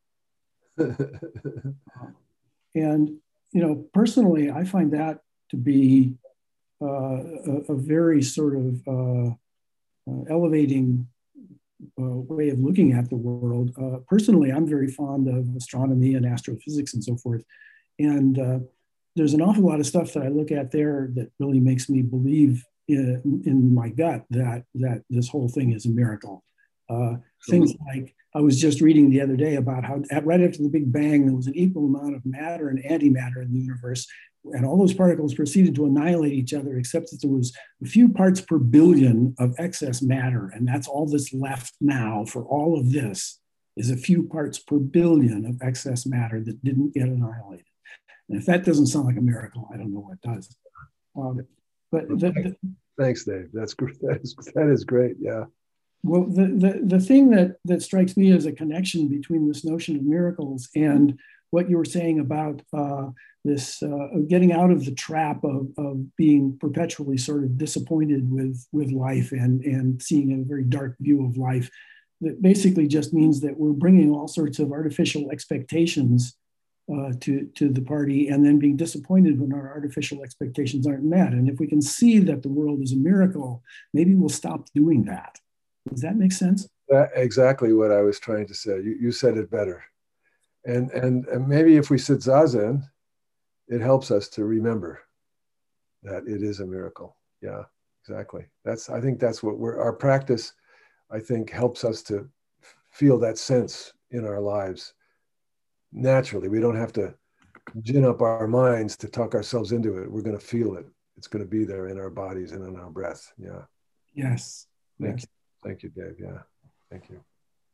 And you know, personally, I find that to be uh, a, a very sort of uh, uh, elevating uh, way of looking at the world. Uh, personally, I'm very fond of astronomy and astrophysics and so forth. And uh, there's an awful lot of stuff that I look at there that really makes me believe in, in my gut that, that this whole thing is a miracle. Uh, things like, I was just reading the other day about how at, right after the Big Bang, there was an equal amount of matter and antimatter in the universe, and all those particles proceeded to annihilate each other, except that there was a few parts per billion of excess matter, and that's all that's left now for all of this is a few parts per billion of excess matter that didn't get annihilated. And if that doesn't sound like a miracle, I don't know what does. Um, but the, the, Thanks, Dave. That's that is that is great. Yeah. Well, the, the, the thing that, that strikes me as a connection between this notion of miracles and what you were saying about uh, this uh, getting out of the trap of, of being perpetually sort of disappointed with, with life and, and seeing a very dark view of life, that basically just means that we're bringing all sorts of artificial expectations uh, to, to the party, and then being disappointed when our artificial expectations aren't met. And if we can see that the world is a miracle, maybe we'll stop doing that. Does that make sense? That, exactly what I was trying to say. You, you said it better. And, and, and maybe if we sit Zazen, it helps us to remember that it is a miracle. Yeah, exactly. That's, I think that's what we're, our practice, I think, helps us to feel that sense in our lives naturally. We don't have to gin up our minds to talk ourselves into it. We're going to feel it. It's going to be there in our bodies and in our breath. Yeah. Yes. Thank yes. you. Thank you, Dave. Yeah. Thank you.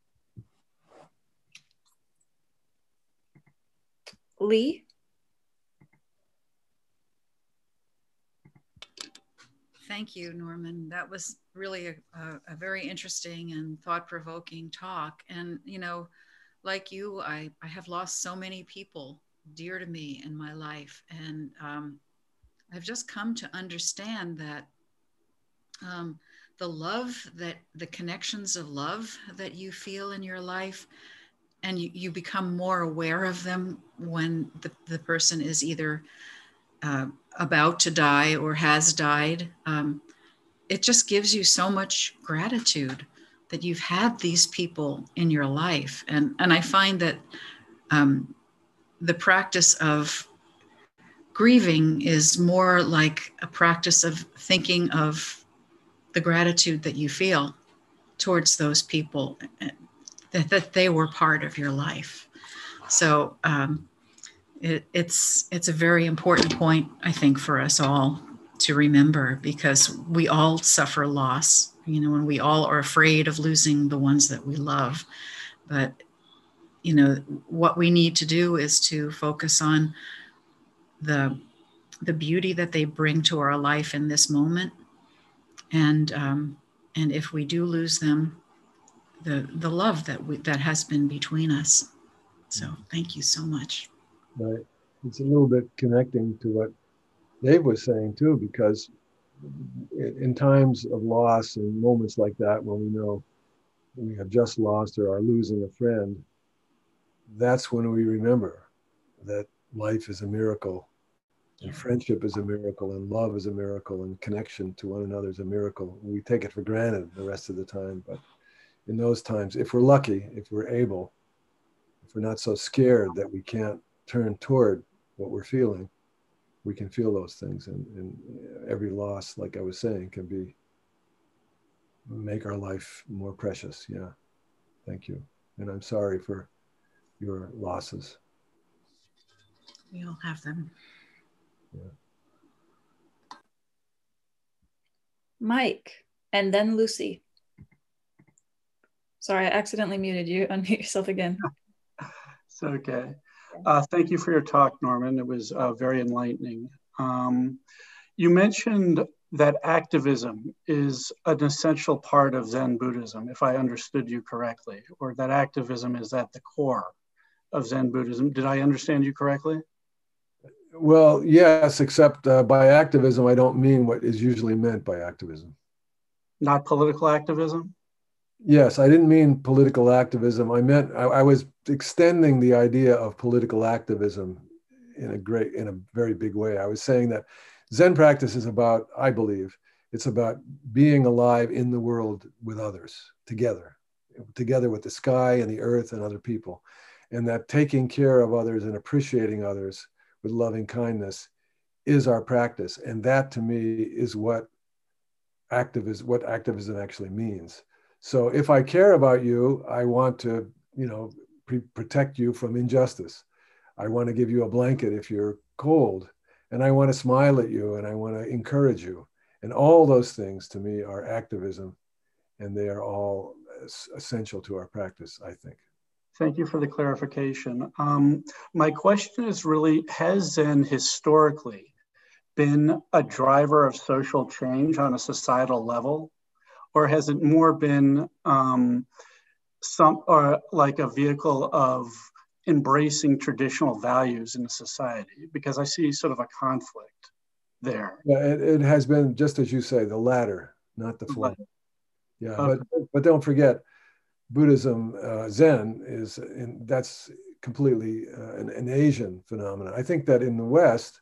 Lee? Thank you, Norman. That was really a, a, a very interesting and thought-provoking talk. And, you know, like you, I, I have lost so many people dear to me in my life. And um, I've just come to understand that um, the love that, the connections of love that you feel in your life, and you, you become more aware of them when the, the person is either uh, about to die or has died. Um, it just gives you so much gratitude that you've had these people in your life. And, and I find that um, the practice of grieving is more like a practice of thinking of the gratitude that you feel towards those people, that, that they were part of your life. So um, it, it's it's a very important point, I think, for us all to remember, because we all suffer loss, you know, and we all are afraid of losing the ones that we love. But, you know, what we need to do is to focus on the the beauty that they bring to our life in this moment. And um, and if we do lose them, the the love that we, that has been between us. So thank you so much. Right. It's a little bit connecting to what Dave was saying too, because in times of loss and moments like that, when we know we have just lost or are losing a friend, that's when we remember that life is a miracle, and friendship is a miracle, and love is a miracle, and connection to one another is a miracle. We take it for granted the rest of the time, but in those times, if we're lucky, if we're able, if we're not so scared that we can't turn toward what we're feeling, we can feel those things. And, and every loss, like I was saying, can be make our life more precious. Yeah. Thank you. And I'm sorry for your losses. We all have them. Yeah. Mike, and then Lucy. Sorry, I accidentally muted you. Unmute yourself again. It's okay. Uh, thank you for your talk, Norman. It was uh, very enlightening. Um, you mentioned that activism is an essential part of Zen Buddhism, if I understood you correctly, or that activism is at the core of Zen Buddhism. Did I understand you correctly? Well, yes, except uh, by activism, I don't mean what is usually meant by activism. Not political activism? Yes, I didn't mean political activism. I meant I, I was extending the idea of political activism in a great, in a very big way. I was saying that Zen practice is about, I believe, it's about being alive in the world with others, together, together with the sky and the earth and other people. And that taking care of others and appreciating others with loving kindness is our practice. And that to me is what activism, what activism actually means. So if I care about you, I want to, you know, pre- protect you from injustice. I want to give you a blanket if you're cold, and I want to smile at you, and I want to encourage you. And all those things to me are activism, and they are all essential to our practice, I think. Thank you for the clarification. Um, my question is really, has Zen historically been a driver of social change on a societal level? Or has it more been um, some, or like a vehicle of embracing traditional values in a society? Because I see sort of a conflict there. Yeah, it, it has been, just as you say, the latter, not the former. Yeah, okay. but but don't forget, Buddhism, uh, Zen is, in, that's completely uh, an, an Asian phenomenon. I think that in the West,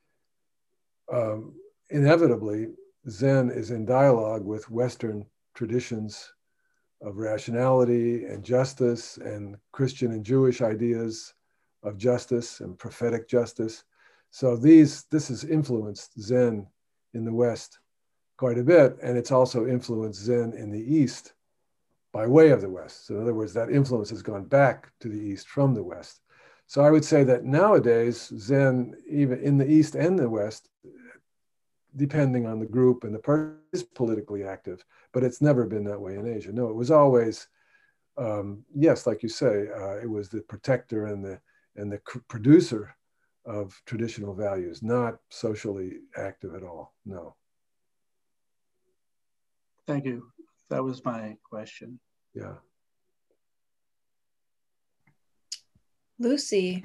um, inevitably, Zen is in dialogue with Western traditions of rationality and justice and Christian and Jewish ideas of justice and prophetic justice. So these, this has influenced Zen in the West quite a bit, and it's also influenced Zen in the East by way of the West. So in other words, that influence has gone back to the East from the West. So I would say that nowadays, Zen, even in the East and the West, depending on the group and the person, is politically active, but it's never been that way in Asia. No, it was always, um, yes, like you say, uh, it was the protector and the and the producer of traditional values, not socially active at all. No. Thank you. That was my question. Yeah. Lucy.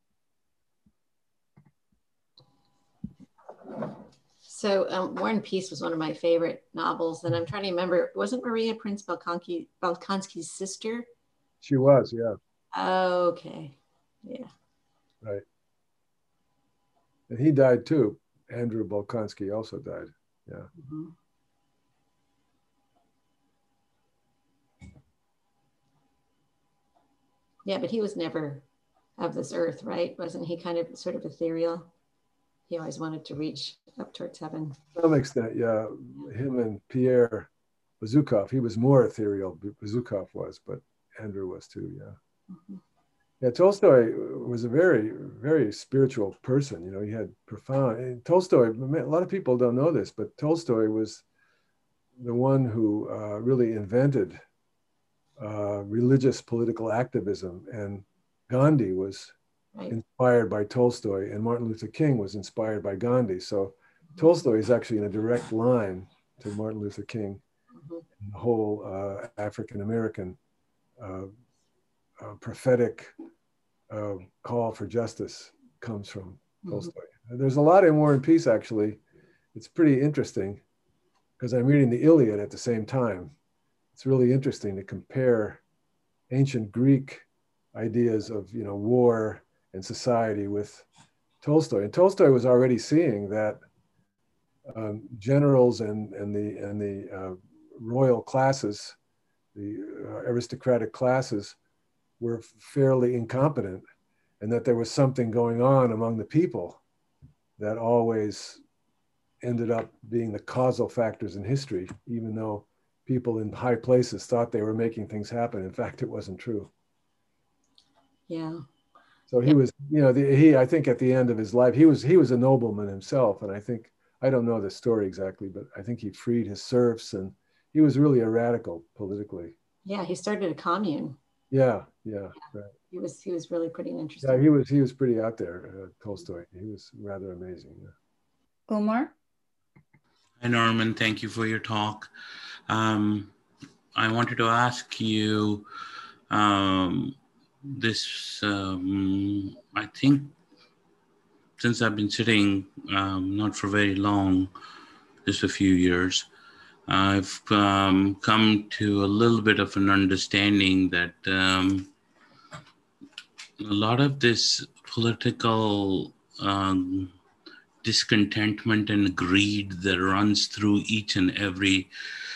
So um, War and Peace was one of my favorite novels, and I'm trying to remember, wasn't Maria Prince Balkonski, Balkonski's sister? She was, yeah. Okay, yeah. Right. And he died too. Andrew Bolkonsky also died, yeah. Mm-hmm. Yeah, but he was never of this earth, right? Wasn't he kind of sort of ethereal? He always wanted to reach up towards heaven. To some extent, yeah. Him and Pierre Bezukhov, he was more ethereal, Bezukhov was, but Andrew was too, yeah. Mm-hmm. Yeah, Tolstoy was a very, very spiritual person. You know, he had profound, and Tolstoy, a lot of people don't know this, but Tolstoy was the one who uh, really invented uh, religious political activism. And Gandhi was right. inspired by Tolstoy, and Martin Luther King was inspired by Gandhi. So Tolstoy is actually in a direct line to Martin Luther King, mm-hmm. and the whole uh, African-American uh, uh, prophetic uh, call for justice comes from mm-hmm. Tolstoy. There's a lot in War and Peace, actually. It's pretty interesting because I'm reading the Iliad at the same time. It's really interesting to compare ancient Greek ideas of, you know, war and society with Tolstoy. And Tolstoy was already seeing that um, generals and, and the, and the uh, royal classes, the uh, aristocratic classes, were fairly incompetent, and that there was something going on among the people that always ended up being the causal factors in history, even though people in high places thought they were making things happen. In fact, it wasn't true. Yeah. So he was, you know, the, he, I think at the end of his life, he was, he was a nobleman himself. And I think, I don't know the story exactly, but I think he freed his serfs, and he was really a radical politically. Yeah, he started a commune. Yeah, yeah, yeah. right. He was, he was really pretty interesting. Yeah, he was, he was pretty out there, uh, Tolstoy. He was rather amazing. Yeah. Omar? Hi, Norman. Thank you for your talk. Um, I wanted to ask you um, this, um, I think, since I've been sitting, um, not for very long, just a few years, I've um, come to a little bit of an understanding that um, a lot of this political um, discontentment and greed that runs through each and every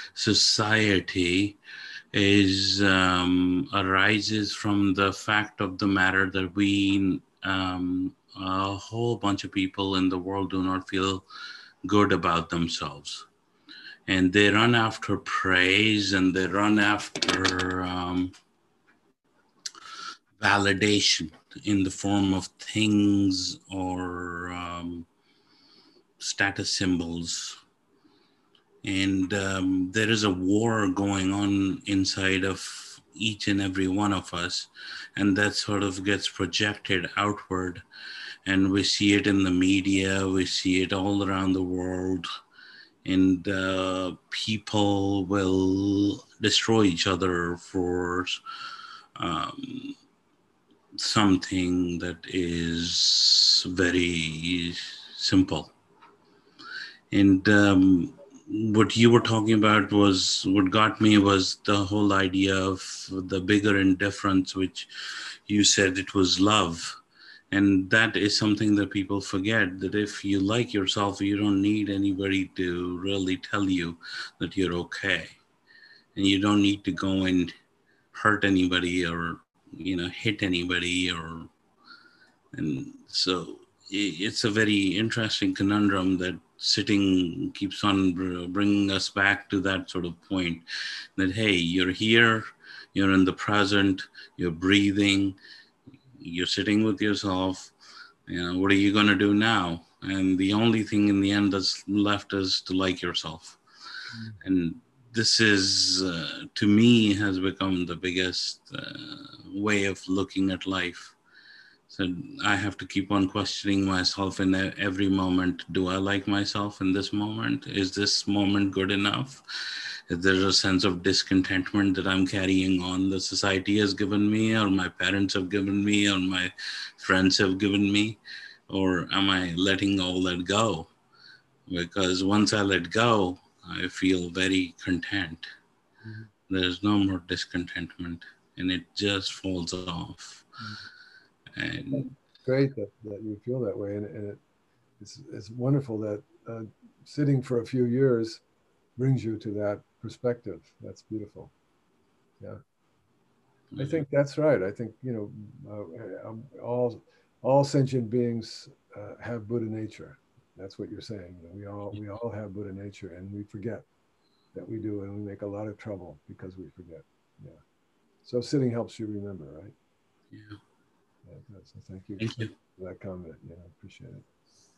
society is um, arises from the fact of the matter that we um, a whole bunch of people in the world do not feel good about themselves, and they run after praise, and they run after um, validation in the form of things or um, status symbols. And um, there is a war going on inside of each and every one of us, and that sort of gets projected outward. And we see it in the media, we see it all around the world, and uh, people will destroy each other for um, something that is very simple. And um, what you were talking about was, what got me was the whole idea of the bigger indifference, which you said it was love. And that is something that people forget, that if you like yourself, you don't need anybody to really tell you that you're okay. And you don't need to go and hurt anybody or, you know, hit anybody. Or, and so it's a very interesting conundrum that sitting keeps on bringing us back to that sort of point that, hey, you're here, you're in the present, you're breathing, you're sitting with yourself, you know, what are you going to do now? And the only thing in the end that's left is to like yourself. Mm. And this is, uh, to me, has become the biggest uh, way of looking at life. So I have to keep on questioning myself in every moment. Do I like myself in this moment? Is this moment good enough? Is there a sense of discontentment that I'm carrying on, the society has given me, or my parents have given me, or my friends have given me? Or am I letting all that go? Because once I let go, I feel very content. Mm-hmm. There's no more discontentment, and it just falls off. Mm-hmm. And great that, that you feel that way. And, and it, it's, it's wonderful that uh, sitting for a few years brings you to that perspective. That's beautiful. Yeah. Mm-hmm. I think that's right. I think, you know, uh, all, all sentient beings uh, have Buddha nature. That's what you're saying. You know, we all, we all have Buddha nature, and we forget that we do, and we make a lot of trouble because we forget. Yeah. So sitting helps you remember, right? Yeah. Yeah, good. So thank you, Thank you for that comment. Yeah, I appreciate it.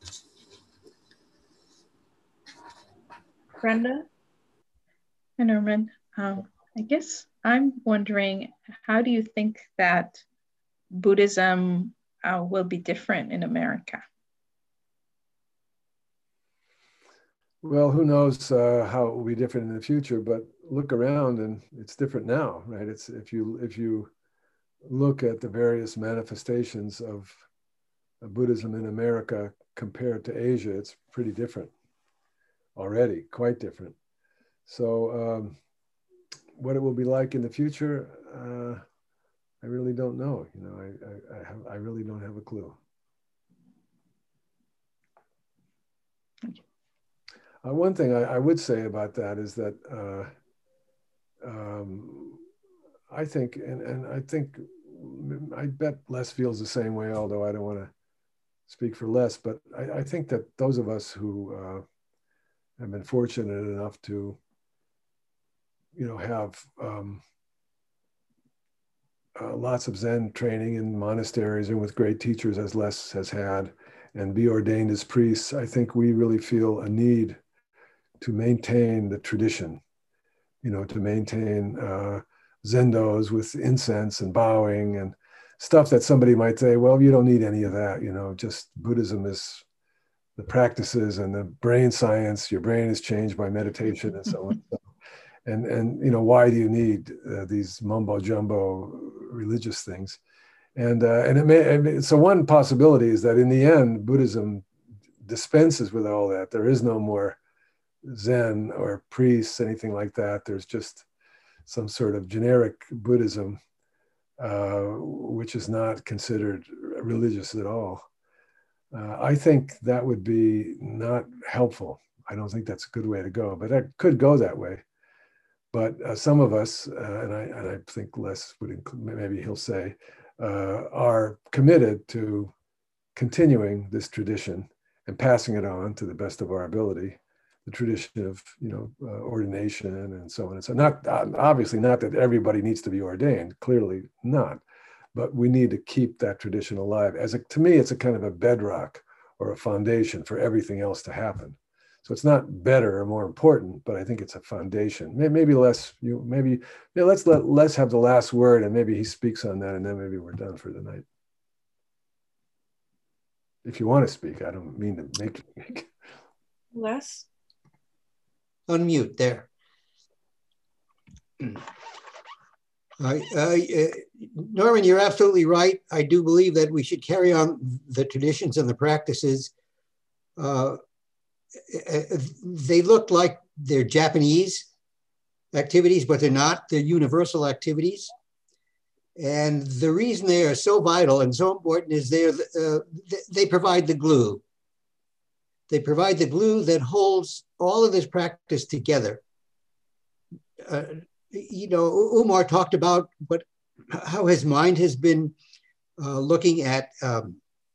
Brenda? Hi, Norman. Um, I guess I'm wondering, how do you think that Buddhism uh, will be different in America? Well, who knows uh, how it will be different in the future, but look around and it's different now, right? It's if you if you look at the various manifestations of Buddhism in America compared to Asia, it's pretty different already, quite different. So um, what it will be like in the future, uh, I really don't know. You know, I, I, I, have, I really don't have a clue. Uh, one thing I, I would say about that is that uh, um, I think, and, and I think, I bet Les feels the same way, although I don't want to speak for Les, but I, I think that those of us who uh, have been fortunate enough to, you know, have um, uh, lots of Zen training in monasteries and with great teachers as Les has had, and be ordained as priests, I think we really feel a need to maintain the tradition, you know, to maintain uh, zendos with incense and bowing and stuff that somebody might say, well, you don't need any of that, you know, just Buddhism is the practices and the brain science, your brain is changed by meditation and so on. And, and you know, why do you need uh, these mumbo jumbo religious things? And, uh, and it may, I mean, so one possibility is that in the end, Buddhism dispenses with all that. There is no more Zen or priests, anything like that. There's just some sort of generic Buddhism, uh, which is not considered religious at all. Uh, I think that would be not helpful. I don't think that's a good way to go, but that could go that way. But uh, some of us, uh, and, I, and I think Les would include, maybe he'll say, uh, are committed to continuing this tradition and passing it on to the best of our ability. The tradition of, you know, uh, ordination and so on and so. Not obviously not that everybody needs to be ordained, clearly not, but we need to keep that tradition alive. As a, to me, it's a kind of a bedrock or a foundation for everything else to happen. So it's not better or more important, but I think it's a foundation. Maybe, maybe Les, you maybe yeah, let's let Les have the last word, and maybe he speaks on that, and then maybe we're done for the night. If you want to speak, I don't mean to make you speak. Les? Unmute there. Uh, uh, Norman, you're absolutely right. I do believe that we should carry on the traditions and the practices. Uh, they look like they're Japanese activities, but they're not. They're universal activities. And the reason they are so vital and so important is they're, uh, they provide the glue. They provide the glue that holds all of this practice together. Uh, you know, Umar talked about what, how his mind has been uh, looking at um,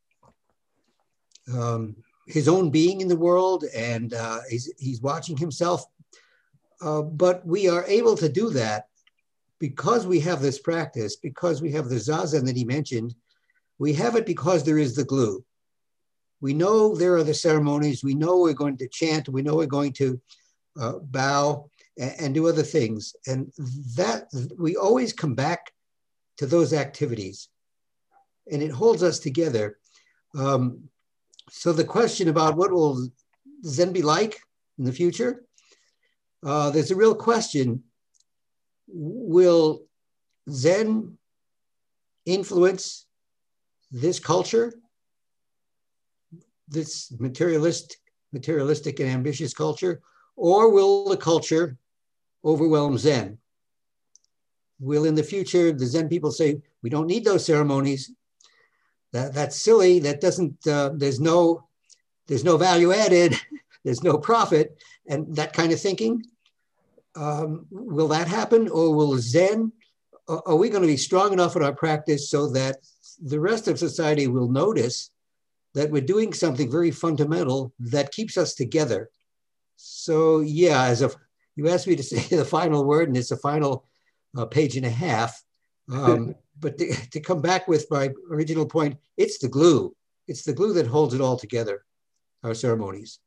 um, his own being in the world, and uh, he's, he's watching himself. Uh, but we are able to do that because we have this practice, because we have the zazen that he mentioned. We have it because there is the glue. We know there are the ceremonies. We know we're going to chant. We know we're going to uh, bow and, and do other things. And that we always come back to those activities, and it holds us together. Um, so the question about what will Zen be like in the future, uh, there's a real question. Will Zen influence this culture, this materialist, materialistic and ambitious culture, or will the culture overwhelm Zen? Will in the future the Zen people say, we don't need those ceremonies, that, that's silly, that doesn't, uh, there's no, there's no value added, there's no profit, and that kind of thinking? Um, will that happen, or will Zen, are we going to be strong enough in our practice so that the rest of society will notice that we're doing something very fundamental that keeps us together? So yeah, as a, you asked me to say the final word, and it's a final uh, page and a half. Um, but to, to come back with my original point, it's the glue. It's the glue that holds it all together, our ceremonies.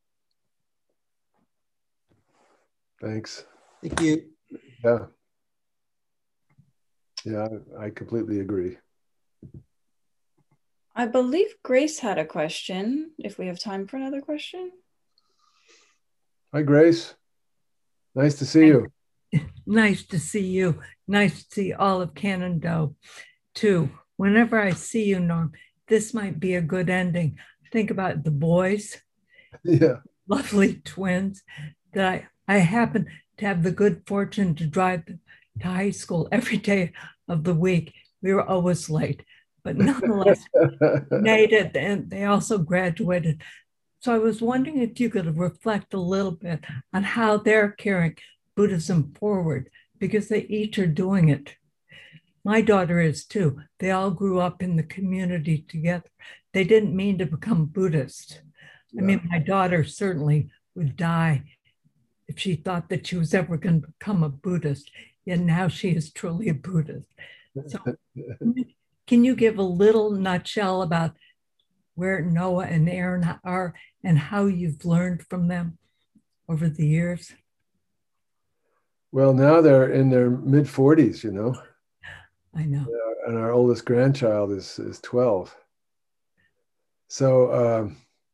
Thanks. Thank you. Yeah. Yeah, I completely agree. I believe Grace had a question, if we have time for another question. Hi, Grace. Nice to see you. Nice to see you. Nice to see all of Canando, too. Whenever I see you, Norm, this might be a good ending. Think about the boys. Yeah. Lovely twins that I, I happen to have the good fortune to drive them to high school every day of the week. We were always late, but nonetheless, made it, and they also graduated. So I was wondering if you could reflect a little bit on how they're carrying Buddhism forward, because they each are doing it. My daughter is too. They all grew up in the community together. They didn't mean to become Buddhist. Yeah. I mean, my daughter certainly would die if she thought that she was ever going to become a Buddhist, yet now she is truly a Buddhist. So can you give a little nutshell about where Noah and Aaron are and how you've learned from them over the years? Well, now they're in their mid forties, you know. I know. Uh, and our oldest grandchild is is twelve. So, um,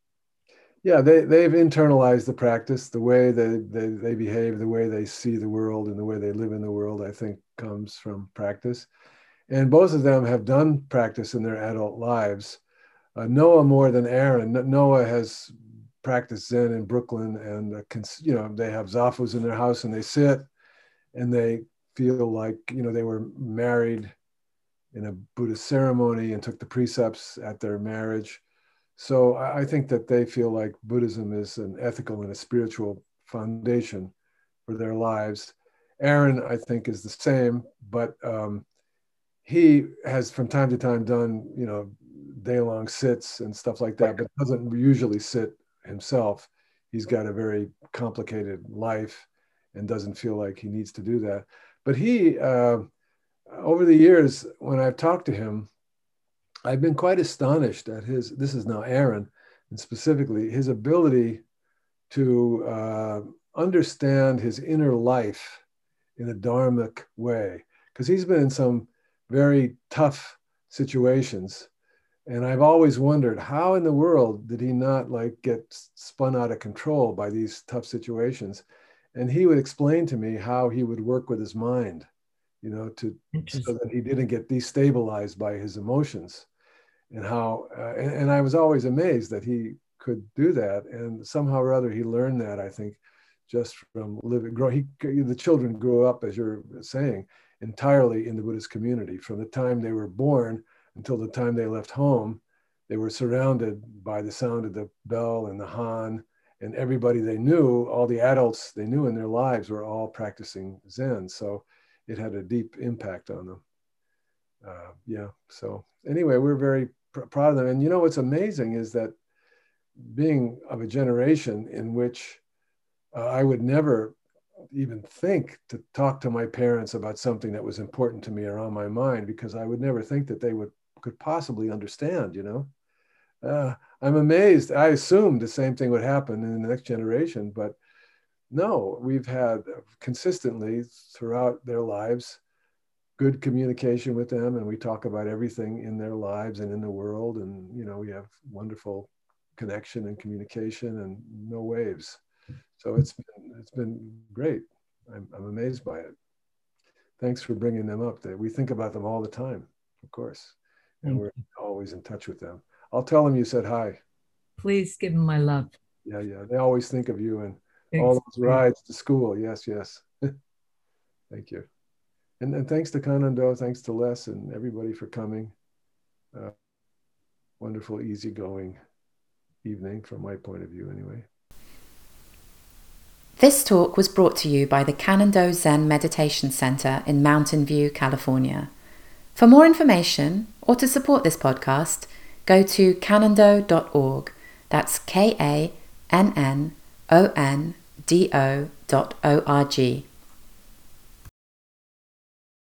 yeah, they, they've internalized the practice, the way they, they, they behave, the way they see the world, and the way they live in the world, I think comes from practice. And both of them have done practice in their adult lives. Uh, Noah more than Aaron. Noah has practiced Zen in Brooklyn, and uh, you know, they have zafus in their house, and they sit and they feel like, you know, they were married in a Buddhist ceremony and took the precepts at their marriage. So I think that they feel like Buddhism is an ethical and a spiritual foundation for their lives. Aaron, I think, is the same, but um, he has from time to time done, you know, day-long sits and stuff like that, but doesn't usually sit himself. He's got a very complicated life and doesn't feel like he needs to do that. But he, uh, over the years, when I've talked to him, I've been quite astonished at his, this is now Aaron, and specifically his ability to uh, understand his inner life in a dharmic way, because he's been in some very tough situations. And I've always wondered, how in the world did he not like get spun out of control by these tough situations? And he would explain to me how he would work with his mind, you know, to so that he didn't get destabilized by his emotions. And how, uh, and, and I was always amazed that he could do that. And somehow or other, he learned that, I think, just from living, grow, he, the children grew up, as you're saying, entirely in the Buddhist community. From the time they were born until the time they left home, they were surrounded by the sound of the bell and the han, and everybody they knew, all the adults they knew in their lives were all practicing Zen. So it had a deep impact on them. Uh, yeah, so anyway, we're very pr proud of them. And you know, what's amazing is that being of a generation in which uh, I would never even think to talk to my parents about something that was important to me or on my mind, because I would never think that they would could possibly understand, you know. Uh, I'm amazed. I assumed the same thing would happen in the next generation, but no, we've had consistently throughout their lives good communication with them, and we talk about everything in their lives and in the world, and you know, we have wonderful connection and communication and no waves. So it's been, it's been great. I'm, I'm amazed by it. Thanks for bringing them up. That we think about them all the time, of course, and we're always in touch with them. I'll tell them you said hi. Please give them my love. Yeah, yeah. They always think of you and Thanks. All those rides to school. Yes, yes. Thank you. And, and thanks to Canando, thanks to Les and everybody for coming. Uh, wonderful, easygoing evening from my point of view anyway. This talk was brought to you by the Canando Zen Meditation Center in Mountain View, California. For more information or to support this podcast, go to canando dot org. That's K A N N O N D O dot O R G.